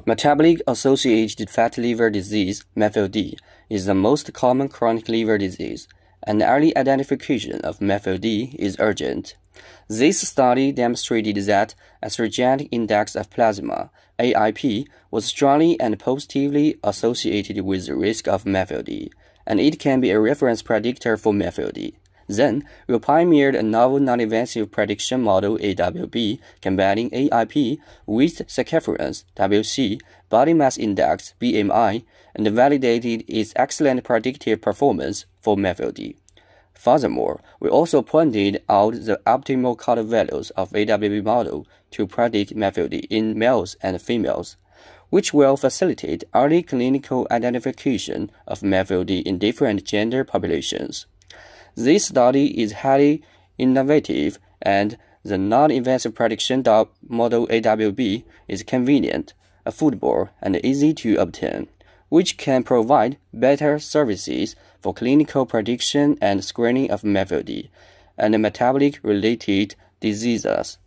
Metabolic-associated fatty liver disease, MFLD, is the most common chronic liver disease, and early identification of MFLD is urgent. This study demonstrated that atherogenic index of plasma, AIP, was strongly and positively associated with the risk of MFLD, and it can be a reference predictor for MFLD. Then, we pioneered a novel non-invasive prediction model AWB combining AIP with circumference WC, body mass index BMI, and validated its excellent predictive performance for MFLD. Furthermore, we also pointed out the optimal cutoff values of AWB model to predict MFLD in males and females, which will facilitate early clinical identification of MFLD in different gender populations. This study is highly innovative, and the non-invasive prediction model AWB is convenient, affordable, and easy to obtain, which can provide better services for clinical prediction and screening of MFLD and metabolic-related diseases.